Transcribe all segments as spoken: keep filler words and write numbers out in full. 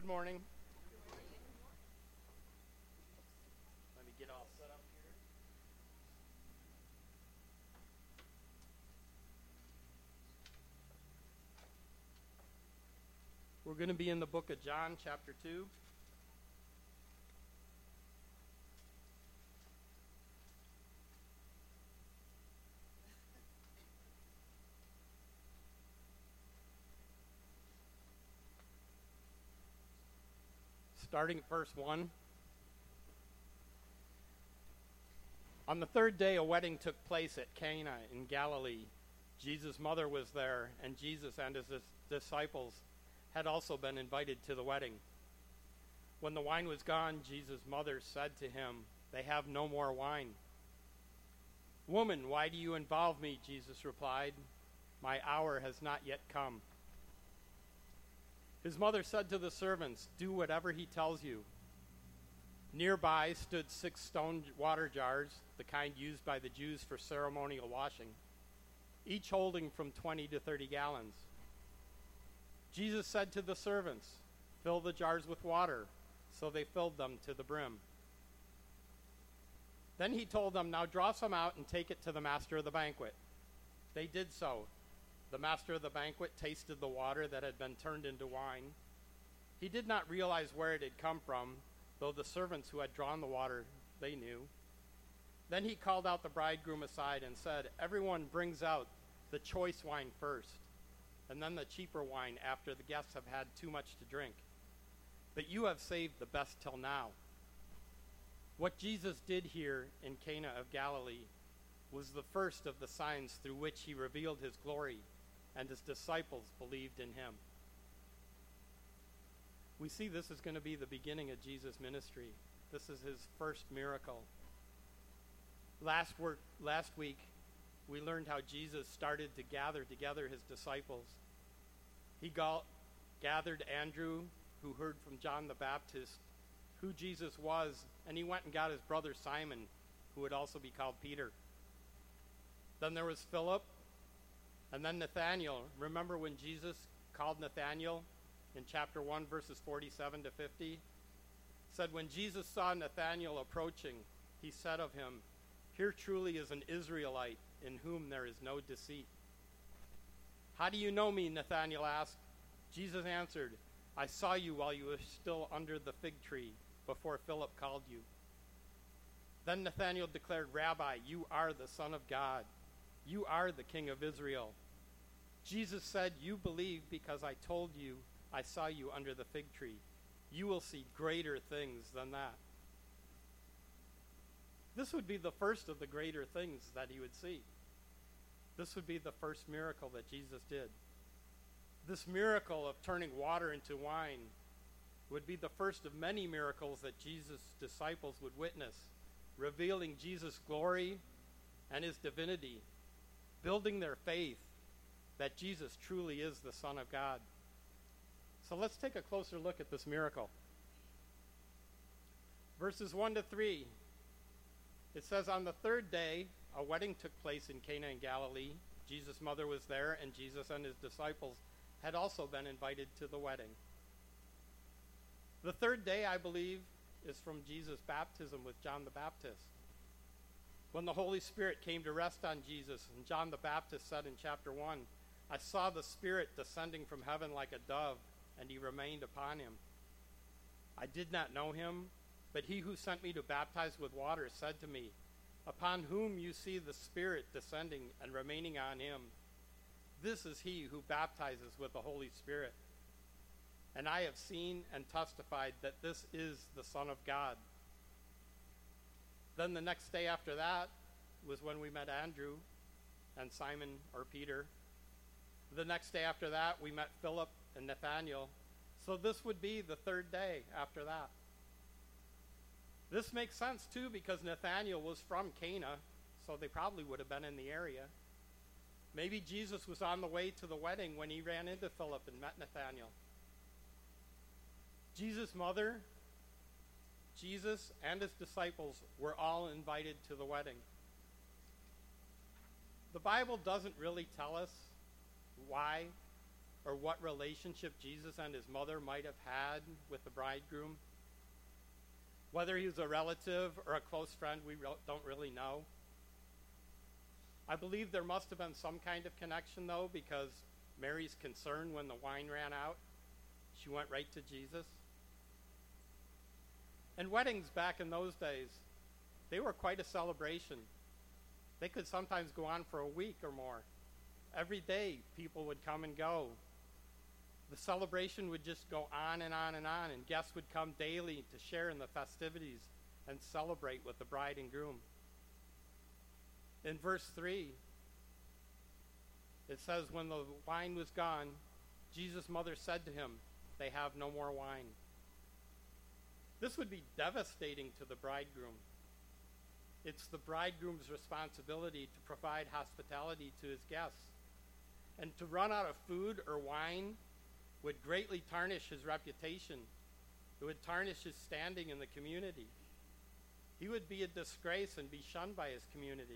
Good morning. Let me get all set up here. We're going to be in the book of John, chapter two. Starting at verse one. On the third day, a wedding took place at Cana in Galilee. Jesus' mother was there, and Jesus and his disciples had also been invited to the wedding. When the wine was gone, Jesus' mother said to him, "They have no more wine." "Woman, why do you involve me?" Jesus replied. "My hour has not yet come." His mother said to the servants, "Do whatever he tells you." Nearby stood six stone water jars, the kind used by the Jews for ceremonial washing, each holding from twenty to thirty gallons. Jesus said to the servants, "Fill the jars with water." So they filled them to the brim. Then he told them, "Now draw some out and take it to the master of the banquet." They did so. The master of the banquet tasted the water that had been turned into wine. He did not realize where it had come from, though the servants who had drawn the water, they knew. Then he called out the bridegroom aside and said, "Everyone brings out the choice wine first, and then the cheaper wine after the guests have had too much to drink. But you have saved the best till now." What Jesus did here in Cana of Galilee was the first of the signs through which he revealed his glory, and his disciples believed in him. We see this is going to be the beginning of Jesus' ministry. This is his first miracle. Last, work, last week, we learned how Jesus started to gather together his disciples. He got, gathered Andrew, who heard from John the Baptist who Jesus was, and he went and got his brother Simon, who would also be called Peter. Then there was Philip, and then Nathanael. Remember when Jesus called Nathanael in chapter one, verses forty-seven to fifty? Said, when Jesus saw Nathanael approaching, he said of him, "Here truly is an Israelite in whom there is no deceit." "How do you know me?" Nathanael asked. Jesus answered, "I saw you while you were still under the fig tree before Philip called you." Then Nathanael declared, "Rabbi, you are the Son of God. You are the King of Israel." Jesus said, "You believe because I told you I saw you under the fig tree. You will see greater things than that." This would be the first of the greater things that he would see. This would be the first miracle that Jesus did. This miracle of turning water into wine would be the first of many miracles that Jesus' disciples would witness, revealing Jesus' glory and his divinity, building their faith that Jesus truly is the Son of God. So let's take a closer look at this miracle. Verses one to three. It says, on the third day, a wedding took place in Cana in Galilee. Jesus' mother was there, and Jesus and his disciples had also been invited to the wedding. The third day, I believe, is from Jesus' baptism with John the Baptist. When the Holy Spirit came to rest on Jesus, and John the Baptist said in chapter one, "I saw the Spirit descending from heaven like a dove, and he remained upon him. I did not know him, but he who sent me to baptize with water said to me, 'Upon whom you see the Spirit descending and remaining on him, this is he who baptizes with the Holy Spirit.' And I have seen and testified that this is the Son of God." Then the next day after that was when we met Andrew and Simon or Peter. The next day after that, we met Philip and Nathanael. So this would be the third day after that. This makes sense, too, because Nathanael was from Cana, so they probably would have been in the area. Maybe Jesus was on the way to the wedding when he ran into Philip and met Nathanael. Jesus' mother, Jesus, and his disciples were all invited to the wedding. The Bible doesn't really tell us why or what relationship Jesus and his mother might have had with the bridegroom. Whether he was a relative or a close friend, we re- don't really know. I believe there must have been some kind of connection, though, because Mary's concern when the wine ran out, she went right to Jesus. And weddings back in those days, they were quite a celebration. They could sometimes go on for a week or more. Every day, people would come and go. The celebration would just go on and on and on, and guests would come daily to share in the festivities and celebrate with the bride and groom. In verse three, it says, when the wine was gone, Jesus' mother said to him, they have no more wine. This would be devastating to the bridegroom. It's the bridegroom's responsibility to provide hospitality to his guests. And to run out of food or wine would greatly tarnish his reputation. It would tarnish his standing in the community. He would be a disgrace and be shunned by his community.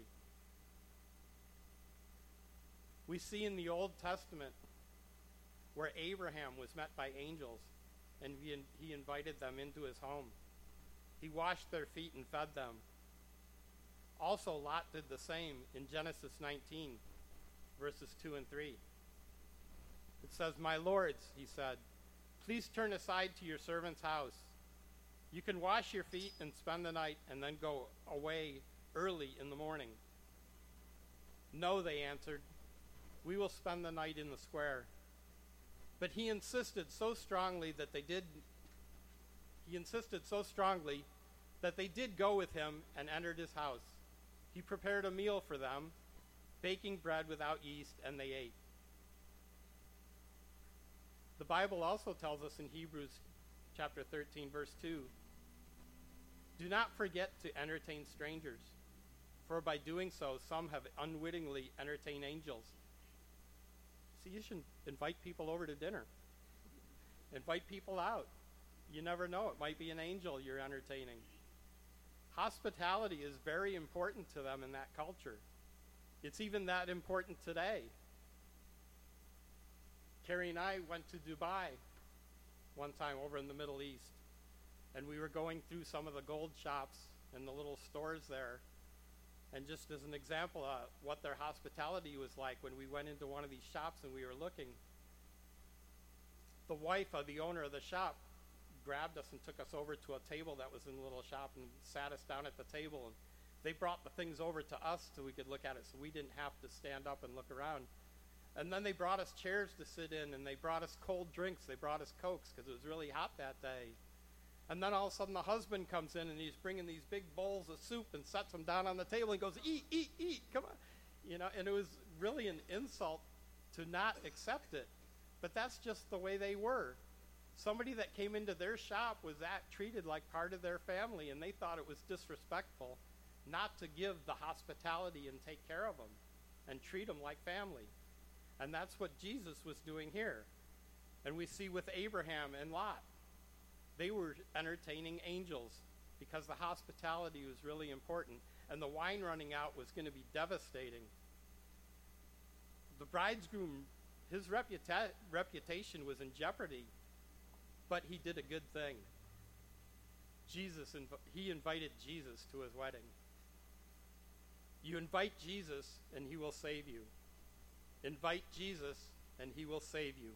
We see in the Old Testament where Abraham was met by angels, and he, he invited them into his home. He washed their feet and fed them. Also, Lot did the same in Genesis nineteen, verses two and three. It says, my lords, he said, please turn aside to your servant's house. You can wash your feet and spend the night and then go away early in the morning. No, they answered, we will spend the night in the square. But he insisted so strongly that they did, he insisted so strongly that they did go with him and entered his house. He prepared a meal for them, baking bread without yeast, and they ate. The Bible also tells us in Hebrews chapter thirteen, verse two, do not forget to entertain strangers, for by doing so, some have unwittingly entertained angels. See, you should invite people over to dinner. Invite people out. You never know, it might be an angel you're entertaining. Hospitality is very important to them in that culture. It's even that important today. Carrie and I went to Dubai one time over in the Middle East, and we were going through some of the gold shops and the little stores there. And just as an example of what their hospitality was like, when we went into one of these shops and we were looking, the wife of the owner of the shop grabbed us and took us over to a table that was in the little shop and sat us down at the table. And they brought the things over to us so we could look at it, so we didn't have to stand up and look around. And then they brought us chairs to sit in, and they brought us cold drinks. They brought us Cokes because it was really hot that day. And then all of a sudden the husband comes in, and he's bringing these big bowls of soup and sets them down on the table and goes, eat, eat, eat, come on. You know, and it was really an insult to not accept it. But that's just the way they were. Somebody that came into their shop was that treated like part of their family, and they thought it was disrespectful not to give the hospitality and take care of them and treat them like family. And that's what Jesus was doing here. And we see with Abraham and Lot, they were entertaining angels because the hospitality was really important, and the wine running out was going to be devastating. The bridegroom, his reputa- reputation was in jeopardy, but he did a good thing. Jesus, inv- he invited Jesus to his wedding. You invite Jesus, and he will save you. Invite Jesus, and he will save you.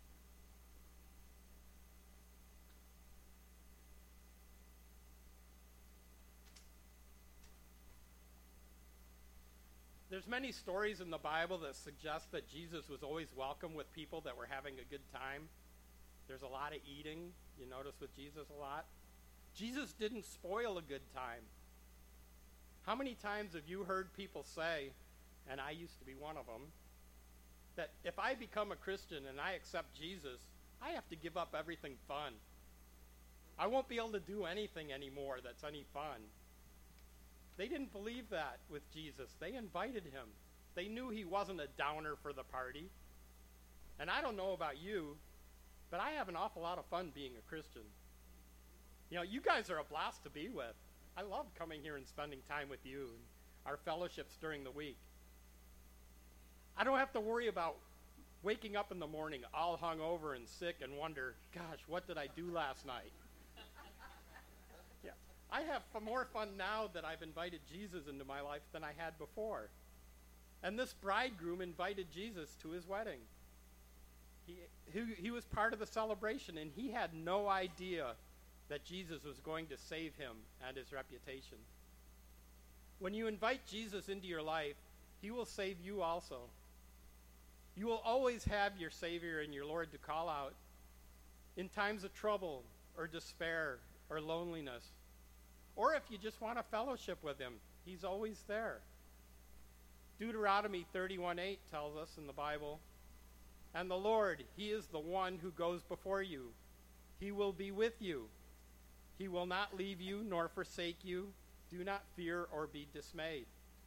There's many stories in the Bible that suggest that Jesus was always welcome with people that were having a good time. There's a lot of eating. You notice with Jesus a lot. Jesus didn't spoil a good time. How many times have you heard people say, and I used to be one of them, that if I become a Christian and I accept Jesus, I have to give up everything fun. I won't be able to do anything anymore that's any fun. They didn't believe that with Jesus. They invited him. They knew he wasn't a downer for the party. And I don't know about you, but I have an awful lot of fun being a Christian. You know, you guys are a blast to be with. I love coming here and spending time with you and our fellowships during the week. I don't have to worry about waking up in the morning all hungover and sick and wonder, gosh, what did I do last night? Yeah, I have f- more fun now that I've invited Jesus into my life than I had before. And this bridegroom invited Jesus to his wedding. He, he, he was part of the celebration, and he had no idea that Jesus was going to save him and his reputation. When you invite Jesus into your life, he will save you also. You will always have your Savior and your Lord to call out in times of trouble or despair or loneliness. Or if you just want a fellowship with him, he's always there. Deuteronomy thirty-one eight tells us in the Bible, "And the Lord, he is the one who goes before you. He will be with you. He will not leave you nor forsake you. Do not fear or be dismayed."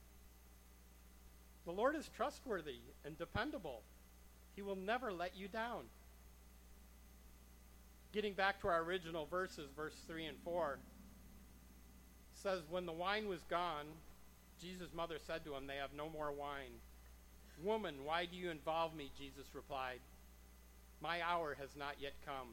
The Lord is trustworthy and dependable. He will never let you down. Getting back to our original verses, verse three and four, says, "When the wine was gone, Jesus' mother said to him, 'They have no more wine.' 'Woman, why do you involve me?' Jesus replied. 'My hour has not yet come.'"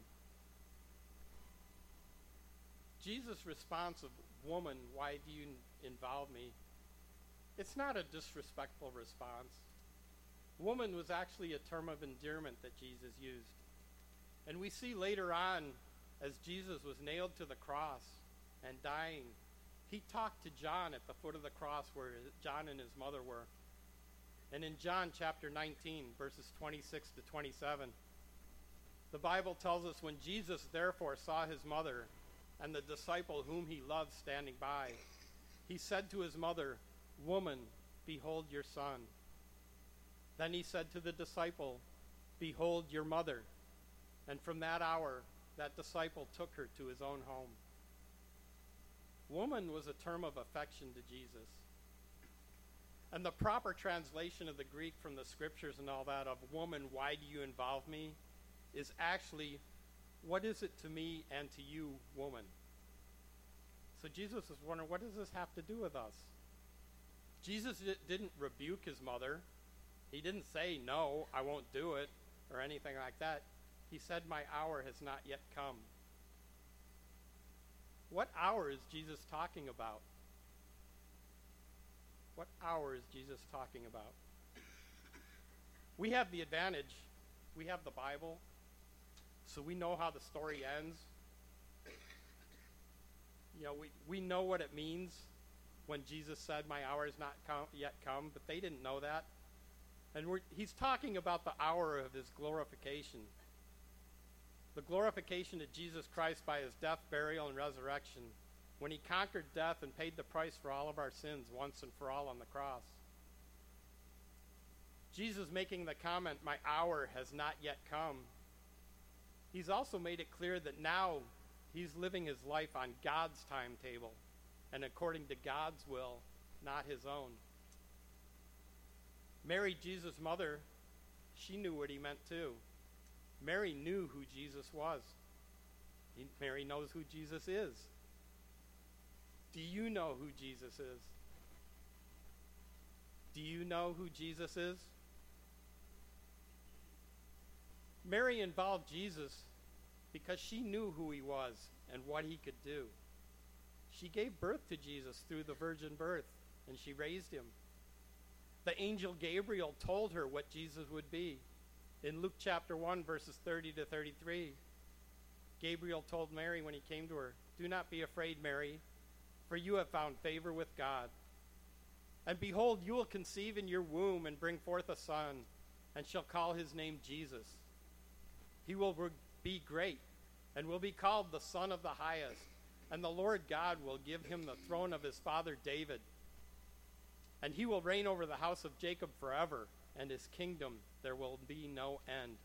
Jesus' response of, "Woman, why do you involve me?" It's not a disrespectful response. Woman was actually a term of endearment that Jesus used. And we see later on, as Jesus was nailed to the cross and dying, he talked to John at the foot of the cross where John and his mother were. And in John chapter nineteen, verses twenty-six to twenty-seven, the Bible tells us, "When Jesus therefore saw his mother and the disciple whom he loved standing by, he said to his mother, 'Woman, behold your son.' Then he said to the disciple, 'Behold your mother.' And from that hour, that disciple took her to his own home." Woman was a term of affection to Jesus. And the proper translation of the Greek from the scriptures and all that of "woman, why do you involve me?" is actually, "What is it to me and to you, woman?" So Jesus was wondering, what does this have to do with us? Jesus didn't rebuke his mother. He didn't say, "No, I won't do it," or anything like that. He said, "My hour has not yet come." What hour is Jesus talking about? What hour is Jesus talking about? We have the advantage. We have the Bible, so we know how the story ends. You know, we, we know what it means when Jesus said, "My hour has not come, yet come," but they didn't know that. And we're, he's talking about the hour of his glorification. The glorification of Jesus Christ by his death, burial, and resurrection, when he conquered death and paid the price for all of our sins once and for all on the cross. Jesus making the comment, "My hour has not yet come," he's also made it clear that now he's living his life on God's timetable and according to God's will, not his own. Mary, Jesus' mother, she knew what he meant too. Mary knew who Jesus was. Mary knows who Jesus is. Do you know who Jesus is? Do you know who Jesus is? Mary involved Jesus because she knew who he was and what he could do. She gave birth to Jesus through the virgin birth, and she raised him. The angel Gabriel told her what Jesus would be. In Luke chapter one, verses thirty to thirty-three, Gabriel told Mary when he came to her, "Do not be afraid, Mary, for you have found favor with God. And behold, you will conceive in your womb and bring forth a son, and shall call his name Jesus. He will be great, and will be called the Son of the Highest, and the Lord God will give him the throne of his father David. And he will reign over the house of Jacob forever, and his kingdom there will be no end."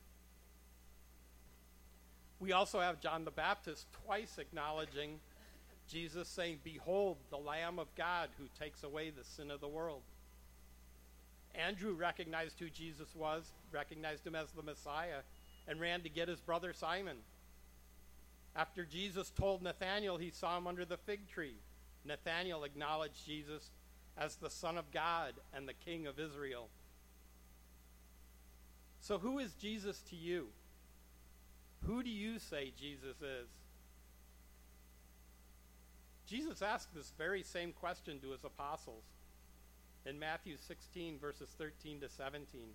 We also have John the Baptist twice acknowledging Jesus, saying, "Behold, the Lamb of God who takes away the sin of the world." Andrew recognized who Jesus was, recognized him as the Messiah, and ran to get his brother Simon. After Jesus told Nathanael he saw him under the fig tree, Nathanael acknowledged Jesus as the Son of God and the King of Israel. So who is Jesus to you? Who do you say Jesus is? Jesus asked this very same question to his apostles in Matthew sixteen, verses thirteen to seventeen.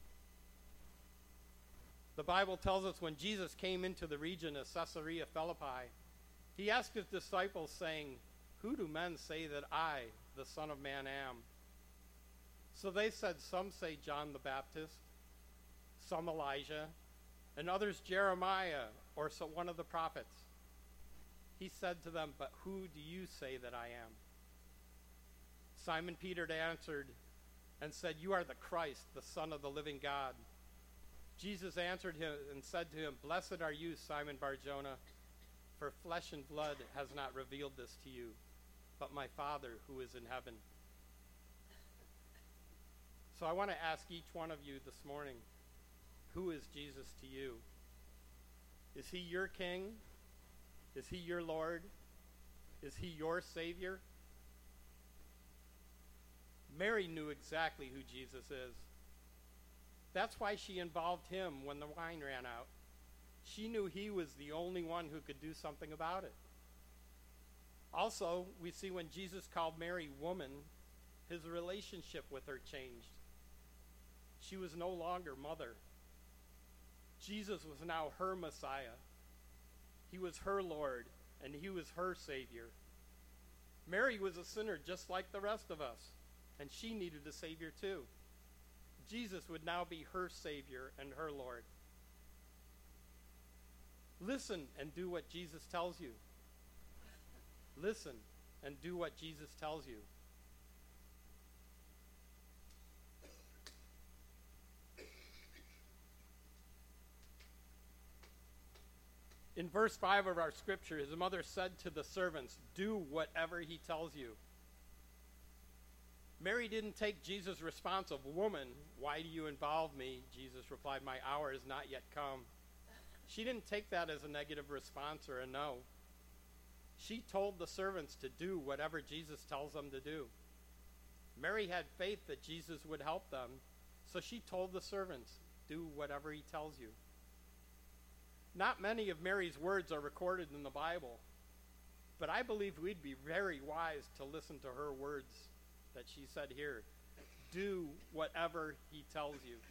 The Bible tells us when Jesus came into the region of Caesarea Philippi, he asked his disciples, saying, "Who do men say that I, the Son of Man, am?" So they said, "Some say John the Baptist, some Elijah, and others Jeremiah or so one of the prophets." He said to them, "But who do you say that I am?" Simon Peter answered and said, "You are the Christ, the Son of the living God." Jesus answered him and said to him, "Blessed are you, Simon Bar-Jonah, for flesh and blood has not revealed this to you, but my Father who is in heaven." So I want to ask each one of you this morning, who is Jesus to you? Is he your King? Is he your Lord? Is he your Savior? Mary knew exactly who Jesus is. That's why she involved him when the wine ran out. She knew he was the only one who could do something about it. Also, we see when Jesus called Mary woman, his relationship with her changed. She was no longer mother. Jesus was now her Messiah. He was her Lord, and he was her Savior. Mary was a sinner just like the rest of us, and she needed a Savior too. Jesus would now be her Savior and her Lord. Listen and do what Jesus tells you. Listen and do what Jesus tells you. In verse five of our scripture, his mother said to the servants, "Do whatever he tells you." Mary didn't take Jesus' response of, "Woman, why do you involve me?" Jesus replied, "My hour is not yet come." She didn't take that as a negative response or a no. She told the servants to do whatever Jesus tells them to do. Mary had faith that Jesus would help them, so she told the servants, "Do whatever he tells you." Not many of Mary's words are recorded in the Bible, but I believe we'd be very wise to listen to her words that she said here. Do whatever he tells you.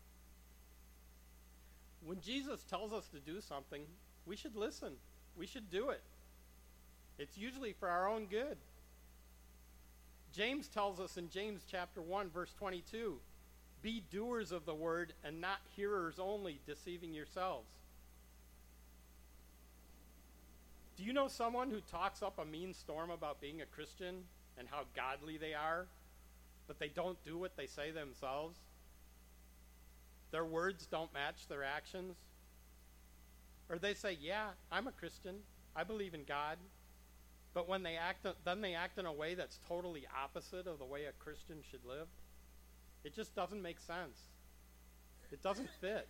When Jesus tells us to do something, we should listen. We should do it. It's usually for our own good. James tells us in James chapter one, verse twenty-two, "Be doers of the word and not hearers only, deceiving yourselves." Do you know someone who talks up a mean storm about being a Christian and how godly they are, but they don't do what they say themselves? Their words don't match their actions. Or they say, "Yeah, I'm a Christian. I believe in God." But when they act, then they act in a way that's totally opposite of the way a Christian should live. It just doesn't make sense. It doesn't fit.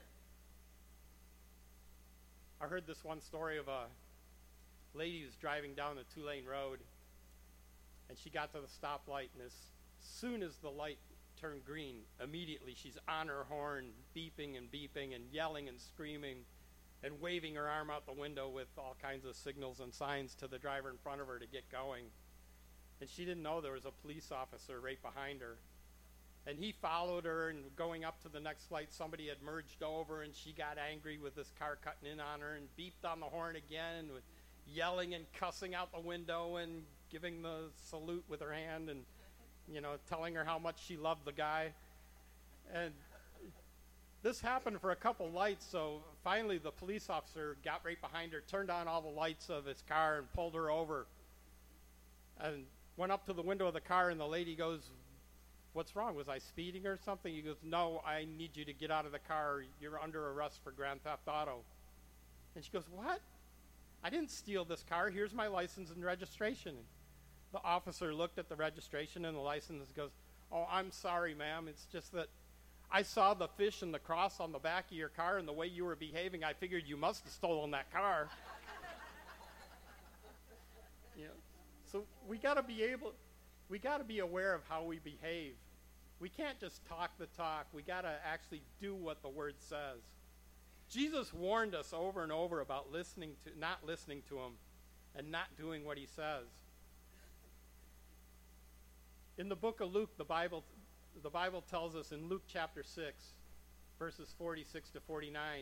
I heard this one story of a lady who's driving down the two-lane road, and she got to the stoplight, and as soon as the light turned green, immediately she's on her horn, beeping and beeping and yelling and screaming and waving her arm out the window with all kinds of signals and signs to the driver in front of her to get going. And she didn't know there was a police officer right behind her. And he followed her, and going up to the next light, somebody had merged over, and she got angry with this car cutting in on her and beeped on the horn again, with yelling and cussing out the window and giving the salute with her hand and, you know, telling her how much she loved the guy. And this happened for a couple lights, so finally the police officer got right behind her, turned on all the lights of his car and pulled her over. And went up to the window of the car, and the lady goes, "What's wrong? Was I speeding or something?" He goes, "No, I need you to get out of the car. You're under arrest for Grand Theft Auto." And she goes, "What? I didn't steal this car. Here's my license and registration." And the officer looked at the registration and the license and goes, "Oh, I'm sorry, ma'am. It's just that I saw the fish and the cross on the back of your car, and the way you were behaving, I figured you must have stolen that car." You know, so we got to be able, we got to be aware of how we behave. We can't just talk the talk. We got to actually do what the Word says. Jesus warned us over and over about listening to, not listening to him and not doing what he says. In the book of Luke, the Bible, the Bible tells us in Luke chapter six, verses forty-six to forty-nine,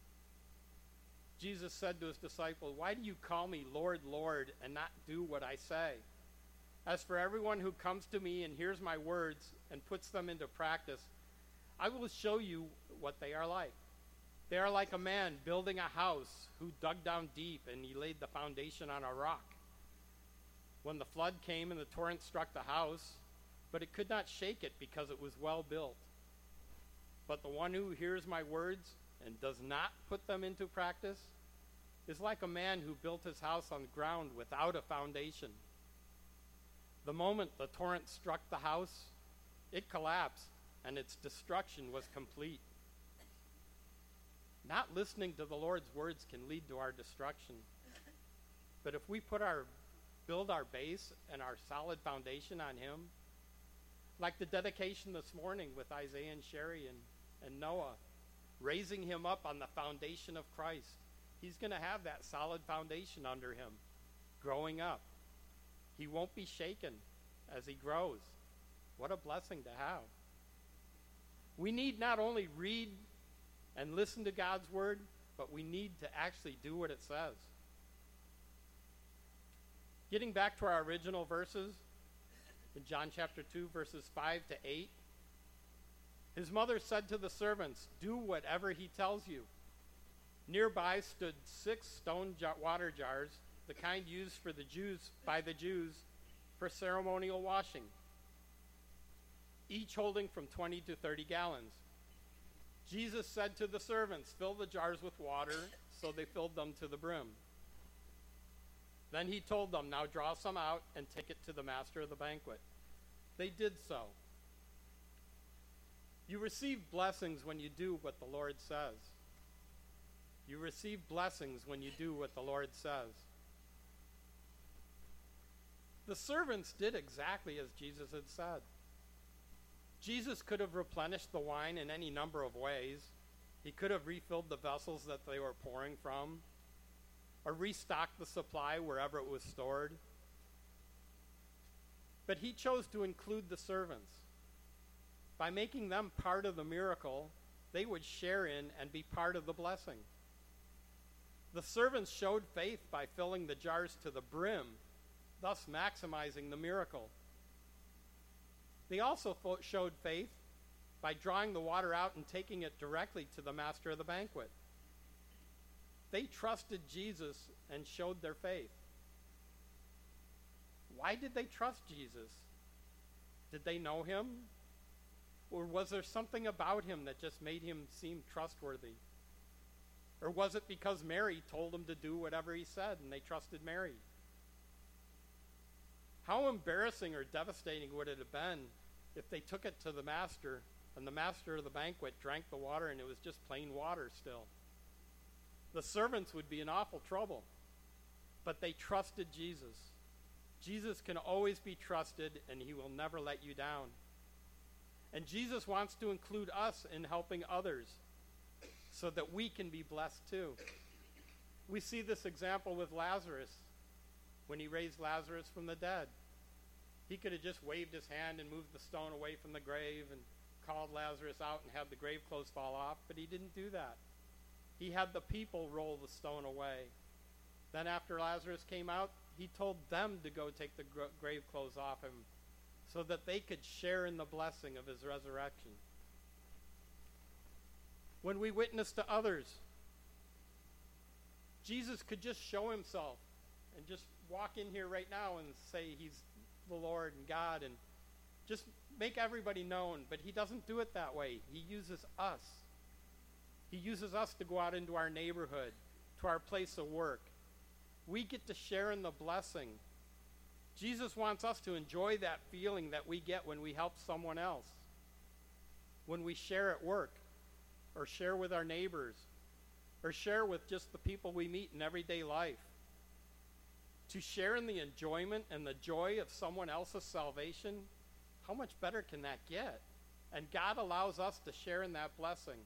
Jesus said to his disciples, "Why do you call me Lord, Lord, and not do what I say? As for everyone who comes to me and hears my words and puts them into practice, I will show you what they are like. They are like a man building a house who dug down deep and he laid the foundation on a rock. When the flood came and the torrent struck the house, but it could not shake it because it was well built. But the one who hears my words and does not put them into practice is like a man who built his house on the ground without a foundation. The moment the torrent struck the house, it collapsed, and its destruction was complete." Not listening to the Lord's words can lead to our destruction. But if we put our, build our base and our solid foundation on him, like the dedication this morning with Isaiah and Sherry and, and Noah, raising him up on the foundation of Christ, he's going to have that solid foundation under him, growing up. He won't be shaken as he grows. What a blessing to have. We need not only read and listen to God's word, but we need to actually do what it says. Getting back to our original verses, in John chapter two, verses five to eight, his mother said to the servants, "Do whatever he tells you." Nearby stood six stone jar- water jars, the kind used for the Jews by the Jews for ceremonial washing, each holding from twenty to thirty gallons. Jesus said to the servants, "Fill the jars with water," so they filled them to the brim. Then he told them, "Now draw some out and take it to the master of the banquet." They did so. You receive blessings when you do what the Lord says. You receive blessings when you do what the Lord says. The servants did exactly as Jesus had said. Jesus could have replenished the wine in any number of ways. He could have refilled the vessels that they were pouring from, or restocked the supply wherever it was stored. But he chose to include the servants. By making them part of the miracle, they would share in and be part of the blessing. The servants showed faith by filling the jars to the brim, thus maximizing the miracle. They also fo- showed faith by drawing the water out and taking it directly to the master of the banquet. They trusted Jesus and showed their faith. Why did they trust Jesus? Did they know him? Or was there something about him that just made him seem trustworthy? Or was it because Mary told them to do whatever he said and they trusted Mary? How embarrassing or devastating would it have been if they took it to the master and the master of the banquet drank the water and it was just plain water still? The servants would be in awful trouble. But they trusted Jesus. Jesus can always be trusted, and he will never let you down. And Jesus wants to include us in helping others so that we can be blessed too. We see this example with Lazarus when he raised Lazarus from the dead. He could have just waved his hand and moved the stone away from the grave and called Lazarus out and had the grave clothes fall off, but he didn't do that. He had the people roll the stone away. Then after Lazarus came out, he told them to go take the gra- grave clothes off him so that they could share in the blessing of his resurrection. When we witness to others, Jesus could just show himself and just walk in here right now and say he's the Lord and God and just make everybody known, but he doesn't do it that way. He uses us. He uses us to go out into our neighborhood, to our place of work. We get to share in the blessing. Jesus wants us to enjoy that feeling that we get when we help someone else, when we share at work, or share with our neighbors, or share with just the people we meet in everyday life. To share in the enjoyment and the joy of someone else's salvation, how much better can that get? And God allows us to share in that blessing.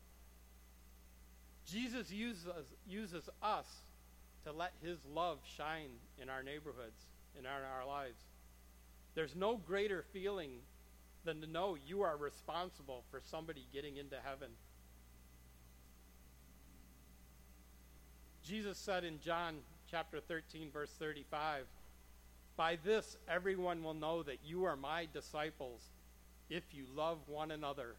Jesus uses, uses us to let his love shine in our neighborhoods, in our, our lives. There's no greater feeling than to know you are responsible for somebody getting into heaven. Jesus said in John chapter thirteen, verse thirty-five, "By this everyone will know that you are my disciples, if you love one another."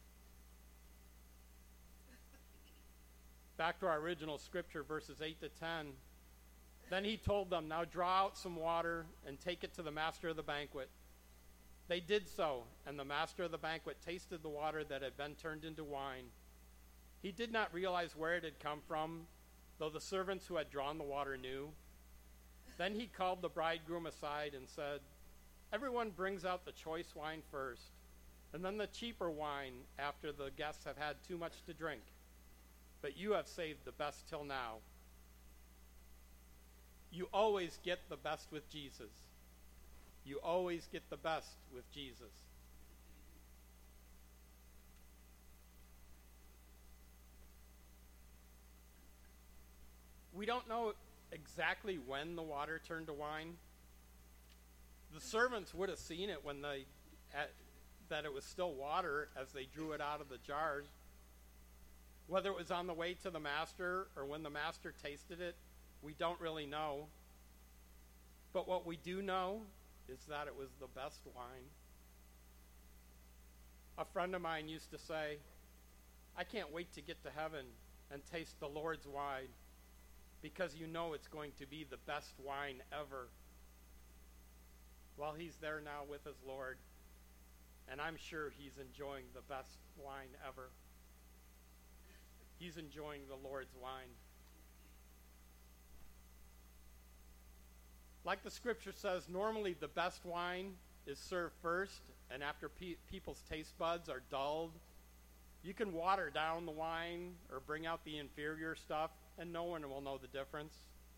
Back to our original scripture, verses eight to ten. Then he told them, "Now draw out some water and take it to the master of the banquet." They did so, and the master of the banquet tasted the water that had been turned into wine. He did not realize where it had come from, though the servants who had drawn the water knew. Then he called the bridegroom aside and said, "Everyone brings out the choice wine first, and then the cheaper wine after the guests have had too much to drink. But you have saved the best till now." You always get the best with Jesus. You always get the best with Jesus. We don't know exactly when the water turned to wine. The servants would have seen it when they, at, that it was still water as they drew it out of the jars. Whether it was on the way to the master or when the master tasted it, we don't really know. But what we do know is that it was the best wine. A friend of mine used to say, "I can't wait to get to heaven and taste the Lord's wine, because you know it's going to be the best wine ever." Well, he's there now with his Lord, and I'm sure he's enjoying the best wine ever. He's enjoying the Lord's wine. Like the scripture says, normally the best wine is served first, and after pe- people's taste buds are dulled, you can water down the wine or bring out the inferior stuff, and no one will know the difference.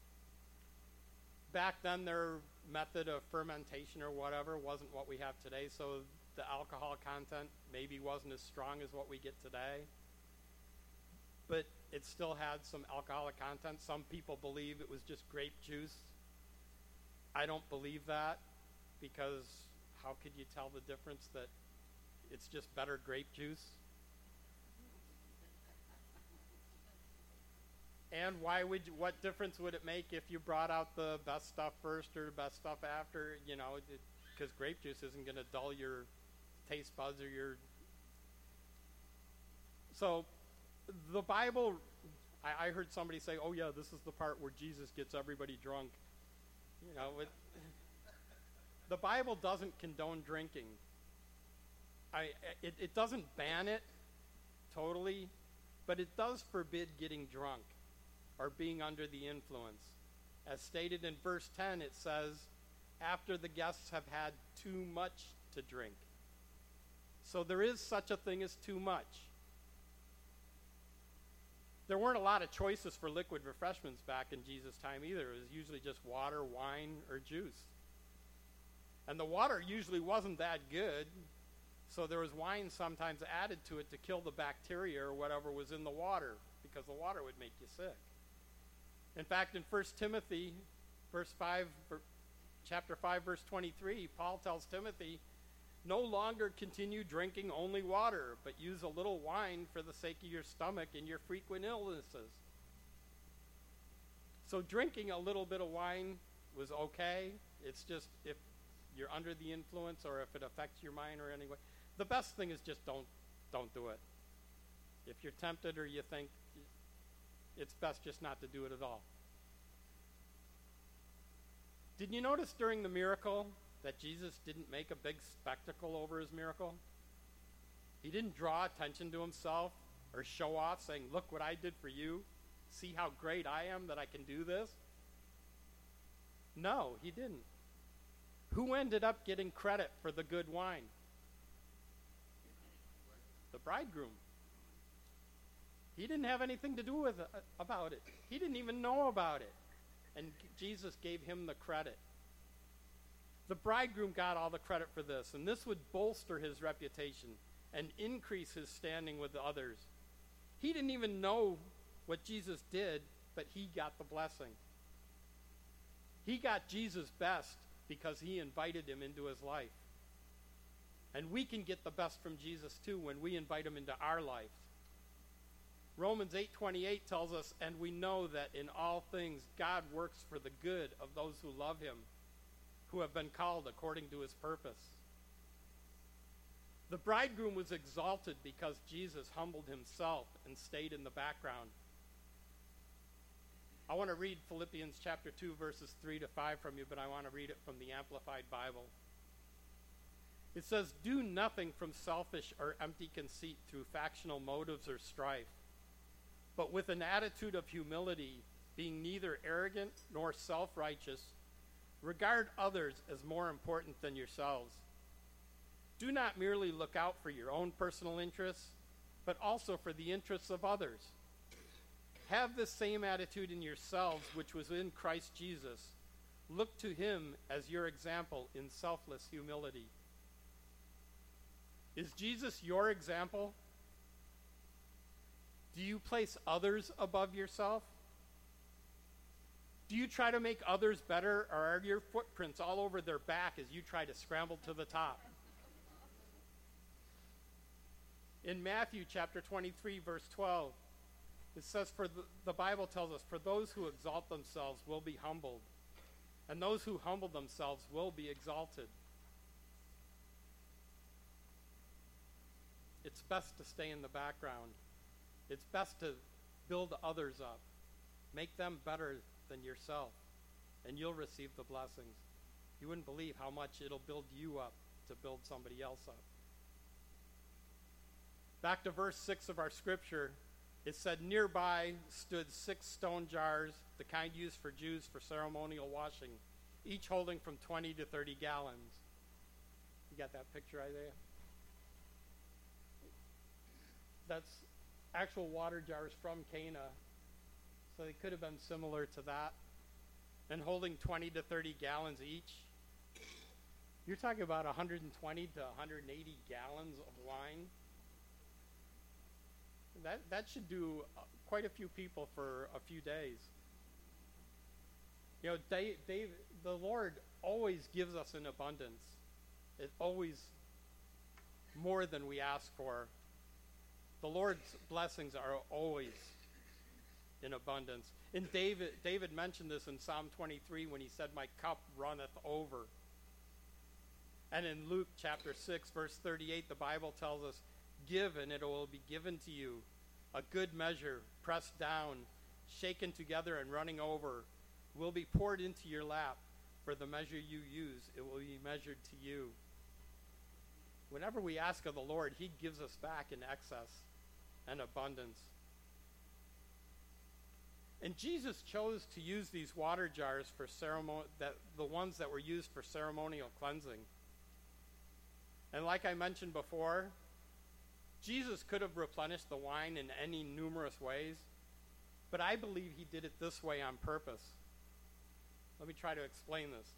Back then, their method of fermentation or whatever wasn't what we have today, so the alcohol content maybe wasn't as strong as what we get today. But it still had some alcoholic content. Some people believe it was just grape juice. I don't believe that, because how could you tell the difference that it's just better grape juice? And why would you, what difference would it make if you brought out the best stuff first or the best stuff after? You know, because grape juice isn't going to dull your taste buds or your... So the Bible, I, I heard somebody say, "Oh yeah, this is the part where Jesus gets everybody drunk." You know, it, the Bible doesn't condone drinking. I, it, it doesn't ban it totally, but it does forbid getting drunk or being under the influence. As stated in verse ten, it says, "After the guests have had too much to drink." So there is such a thing as too much. There weren't a lot of choices for liquid refreshments back in Jesus' time either. It was usually just water, wine, or juice. And the water usually wasn't that good, so there was wine sometimes added to it to kill the bacteria or whatever was in the water, because the water would make you sick. In fact, in First Timothy, verse five, chapter five, verse twenty-three, Paul tells Timothy, "No longer continue drinking only water, but use a little wine for the sake of your stomach and your frequent illnesses." So drinking a little bit of wine was okay. It's just if you're under the influence or if it affects your mind or anyway. The best thing is just don't don't do it. If you're tempted or you think, it's best just not to do it at all. Did you notice during the miracle that Jesus didn't make a big spectacle over his miracle? He didn't draw attention to himself or show off saying, "Look what I did for you. See how great I am that I can do this." No, he didn't. Who ended up getting credit for the good wine? The bridegroom. He didn't have anything to do with it, about it. He didn't even know about it. And Jesus gave him the credit. The bridegroom got all the credit for this, and this would bolster his reputation. and increase his standing with the others. He didn't even know what Jesus did, but he got the blessing. He got Jesus' best because he invited him into his life. And we can get the best from Jesus too when we invite him into our lives. Romans eight twenty-eight tells us, and we know that in all things God works for the good of those who love him, who have been called according to his purpose. The bridegroom was exalted because Jesus humbled himself and stayed in the background. I want to read Philippians chapter two, verses three to five from you, but I want to read it from the Amplified Bible. It says, "Do nothing from selfish or empty conceit through factional motives or strife, but with an attitude of humility, being neither arrogant nor self-righteous, regard others as more important than yourselves. Do not merely look out for your own personal interests, but also for the interests of others. Have this same attitude in yourselves which was in Christ Jesus. Look to him as your example in selfless humility." Is Jesus your example? Do you place others above yourself? Do you try to make others better, or are your footprints all over their back as you try to scramble to the top? In Matthew chapter twenty-three, verse twelve, it says, "For the, the Bible tells us, for those who exalt themselves will be humbled, and those who humble themselves will be exalted." It's best to stay in the background. It's best to build others up. Make them better than yourself, and you'll receive the blessings. You wouldn't believe how much it'll build you up to build somebody else up. Back to verse six of our scripture, it said, "Nearby stood six stone jars, the kind used for Jews for ceremonial washing, each holding from twenty to thirty gallons." You got that picture, Isaiah? That's actual water jars from Cana. So they could have been similar to that. And holding twenty to thirty gallons each. You're talking about one hundred twenty to one hundred eighty gallons of wine. That that should do uh, quite a few people for a few days. You know, they, they, the Lord always gives us in abundance. It's always more than we ask for. The Lord's blessings are always in abundance. And David, David mentioned this in Psalm twenty-three when he said, "My cup runneth over." And in Luke chapter six, verse thirty-eight, the Bible tells us, "Give, and it will be given to you, a good measure, pressed down, shaken together, and running over, will be poured into your lap. For the measure you use, it will be measured to you." Whenever we ask of the Lord, he gives us back in excess and abundance. And Jesus chose to use these water jars for ceremony, that the ones that were used for ceremonial cleansing. And like I mentioned before, Jesus could have replenished the wine in any numerous ways, but I believe he did it this way on purpose. Let me try to explain this.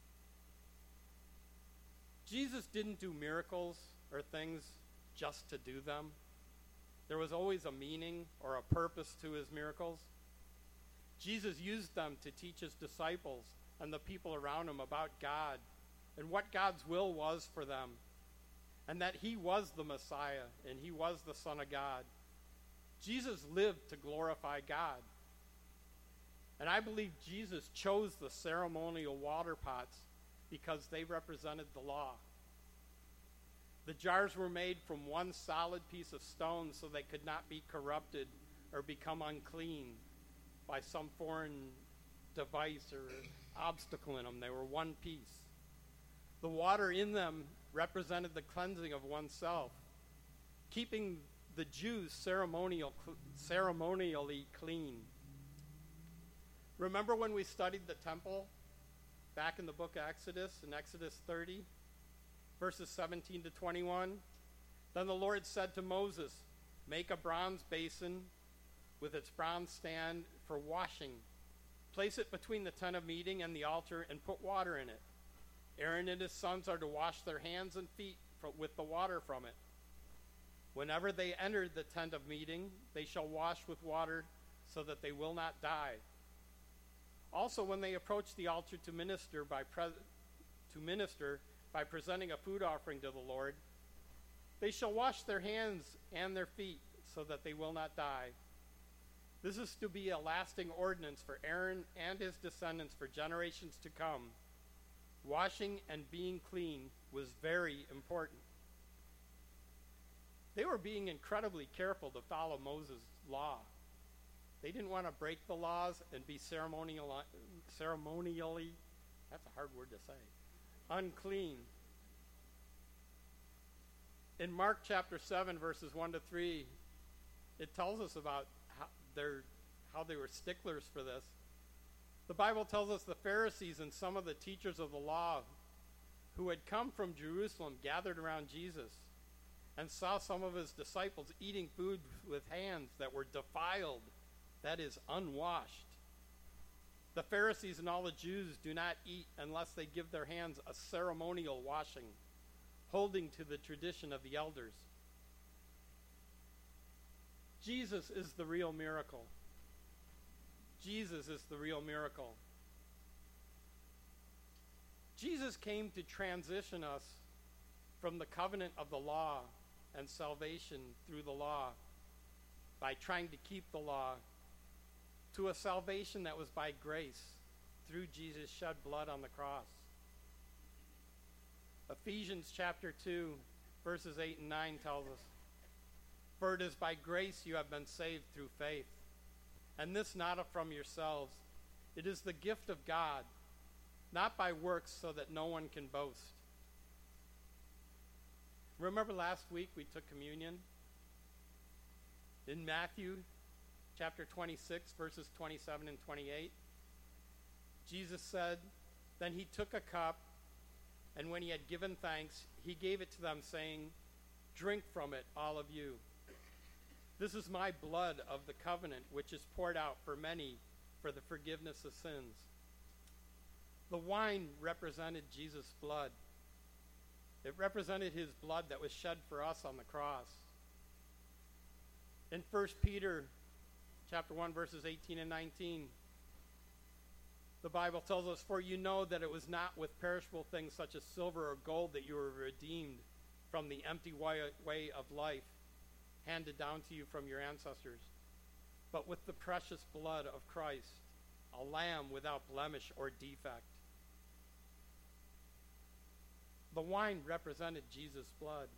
Jesus didn't do miracles or things just to do them. There was always a meaning or a purpose to his miracles. Jesus used them to teach his disciples and the people around him about God and what God's will was for them, and that he was the Messiah and he was the Son of God. Jesus lived to glorify God. And I believe Jesus chose the ceremonial water pots because they represented the law. The jars were made from one solid piece of stone so they could not be corrupted or become unclean by some foreign device or obstacle in them. They were one piece. The water in them represented the cleansing of oneself, keeping the Jews ceremonial, ceremonially clean. Remember when we studied the temple back in the book of Exodus, in Exodus thirty, verses seventeen to twenty-one? Then the Lord said to Moses, "Make a bronze basin with its bronze stand for washing. Place it between the tent of meeting and the altar and put water in it. Aaron and his sons are to wash their hands and feet for, with the water from it. Whenever they enter the tent of meeting, they shall wash with water so that they will not die. Also, when they approach the altar to minister by pre- to minister by presenting a food offering to the Lord, they shall wash their hands and their feet so that they will not die. This is to be a lasting ordinance for Aaron and his descendants for generations to come. Washing and being clean was very important. They were being incredibly careful to follow Moses' law. They didn't want to break the laws and be ceremonial, ceremonially, that's a hard word to say, unclean. In Mark chapter seven, verses one to three, it tells us about how, their, how they were sticklers for this. The Bible tells us the Pharisees and some of the teachers of the law who had come from Jerusalem gathered around Jesus and saw some of his disciples eating food with hands that were defiled, that is, unwashed. The Pharisees and all the Jews do not eat unless they give their hands a ceremonial washing, holding to the tradition of the elders. Jesus is the real miracle. Jesus is the real miracle. Jesus came to transition us from the covenant of the law and salvation through the law by trying to keep the law to a salvation that was by grace through Jesus' shed blood on the cross. Ephesians chapter two, verses eight and nine tells us, "For it is by grace you have been saved through faith, and this not from yourselves. It is the gift of God, not by works, so that no one can boast." Remember last week we took communion? In Matthew chapter twenty-six, verses twenty-seven and twenty-eight, Jesus said, "Then he took a cup, and when he had given thanks, he gave it to them, saying, 'Drink from it, all of you. This is my blood of the covenant, which is poured out for many for the forgiveness of sins.'" The wine represented Jesus' blood. It represented his blood that was shed for us on the cross. In First Peter chapter one, verses eighteen and nineteen, the Bible tells us, "For you know that it was not with perishable things such as silver or gold that you were redeemed from the empty way of life handed down to you from your ancestors, but with the precious blood of Christ, a lamb without blemish or defect." The wine represented Jesus' blood.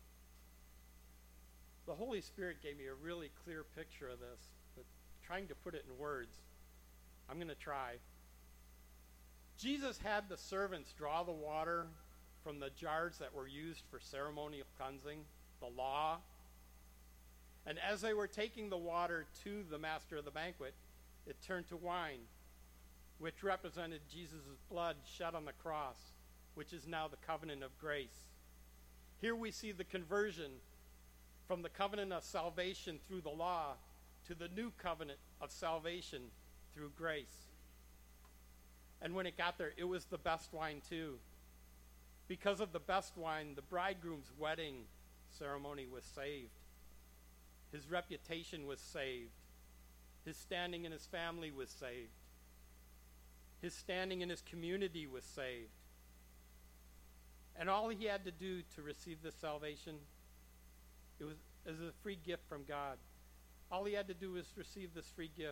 The Holy Spirit gave me a really clear picture of this, but trying to put it in words, I'm going to try. Jesus had the servants draw the water from the jars that were used for ceremonial cleansing, the law. And as they were taking the water to the master of the banquet, it turned to wine, which represented Jesus' blood shed on the cross, which is now the covenant of grace. Here we see the conversion from the covenant of salvation through the law to the new covenant of salvation through grace. And when it got there, it was the best wine too. Because of the best wine, the bridegroom's wedding ceremony was saved. His reputation was saved. His standing in his family was saved. His standing in his community was saved. And all he had to do to receive this salvation, it was as a free gift from God. All he had to do was receive this free gift.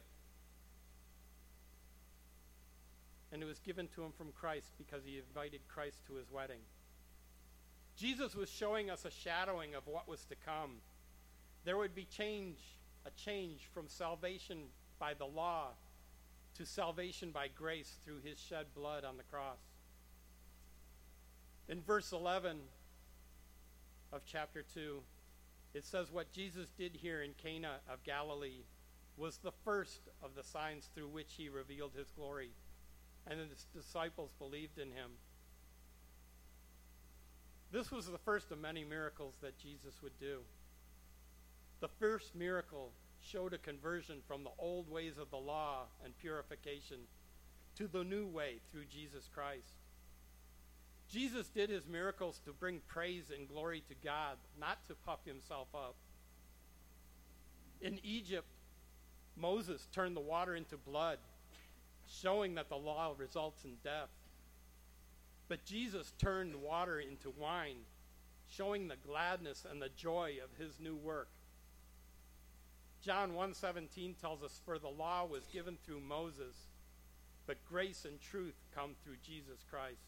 And it was given to him from Christ because he invited Christ to his wedding. Jesus was showing us a shadowing of what was to come. There would be change, a change from salvation by the law to salvation by grace through his shed blood on the cross. In verse eleven of chapter two, it says what Jesus did here in Cana of Galilee was the first of the signs through which he revealed his glory, and his disciples believed in him. This was the first of many miracles that Jesus would do. The first miracle showed a conversion from the old ways of the law and purification to the new way through Jesus Christ. Jesus did his miracles to bring praise and glory to God, not to puff himself up. In Egypt, Moses turned the water into blood, showing that the law results in death. But Jesus turned water into wine, showing the gladness and the joy of his new work. John one seventeen tells us, "For the law was given through Moses, but grace and truth come through Jesus Christ."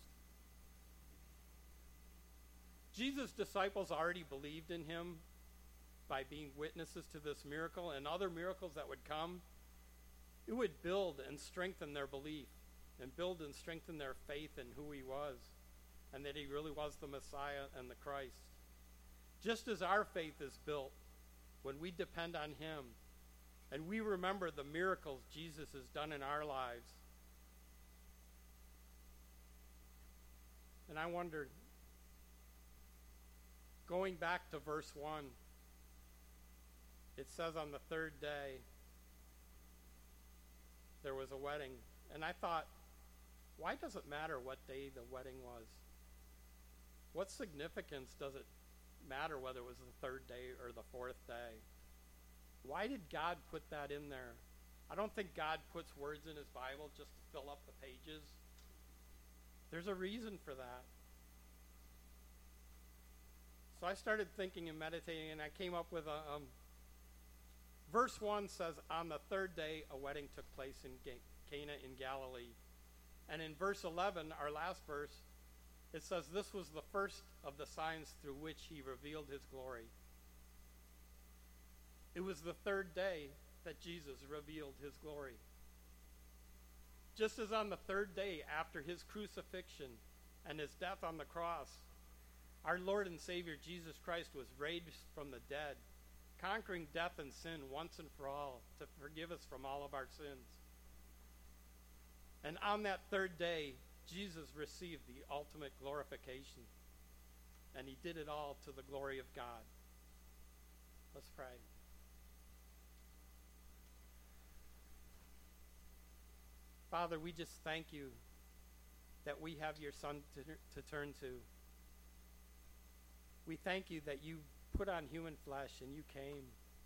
Jesus' disciples already believed in him by being witnesses to this miracle and other miracles that would come. It would build and strengthen their belief and build and strengthen their faith in who he was and that he really was the Messiah and the Christ. Just as our faith is built when we depend on him and we remember the miracles Jesus has done in our lives. And I wondered, going back to verse one, it says on the third day there was a wedding. And I thought, why does it matter what day the wedding was? What significance does it matter whether it was the third day or the fourth day? Why did God put that in there? I don't think God puts words in his Bible just to fill up the pages. There's a reason for that. So I started thinking and meditating, and I came up with a... Um, verse one says, on the third day, a wedding took place in Ga- Cana in Galilee. And in verse eleven, our last verse, it says, this was the first of the signs through which he revealed his glory. It was the third day that Jesus revealed his glory. Just as on the third day after his crucifixion and his death on the cross, our Lord and Savior Jesus Christ was raised from the dead, conquering death and sin once and for all to forgive us from all of our sins. And on that third day, Jesus received the ultimate glorification. And he did it all to the glory of God. Let's pray. Father, we just thank you that we have your Son to, to turn to. We thank you that you put on human flesh and you came.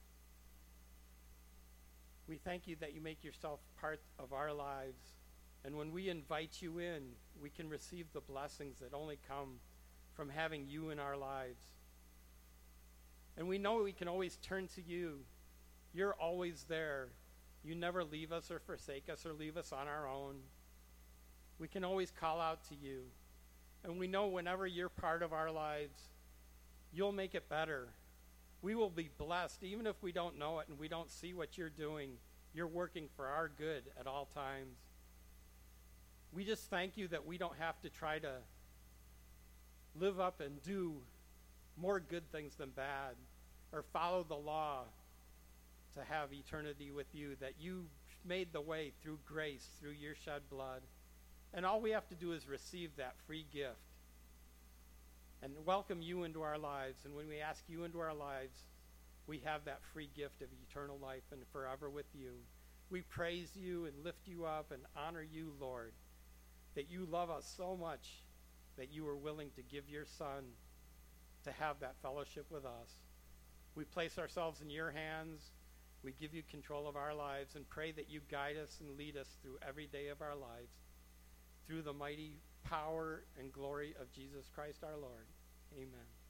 We thank you that you make yourself part of our lives. And when we invite you in, we can receive the blessings that only come from having you in our lives. And we know we can always turn to you. You're always there. You never leave us or forsake us or leave us on our own. We can always call out to you. And we know whenever you're part of our lives, you'll make it better. We will be blessed, even if we don't know it and we don't see what you're doing. You're working for our good at all times. We just thank you that we don't have to try to live up and do more good things than bad or follow the law to have eternity with you, that you made the way through grace, through your shed blood. And all we have to do is receive that free gift and welcome you into our lives. And when we ask you into our lives, we have that free gift of eternal life and forever with you. We praise you and lift you up and honor you, Lord, that you love us so much that you were willing to give your Son to have that fellowship with us. We place ourselves in your hands. We give you control of our lives and pray that you guide us and lead us through every day of our lives through the mighty power and glory of Jesus Christ our Lord. Amen.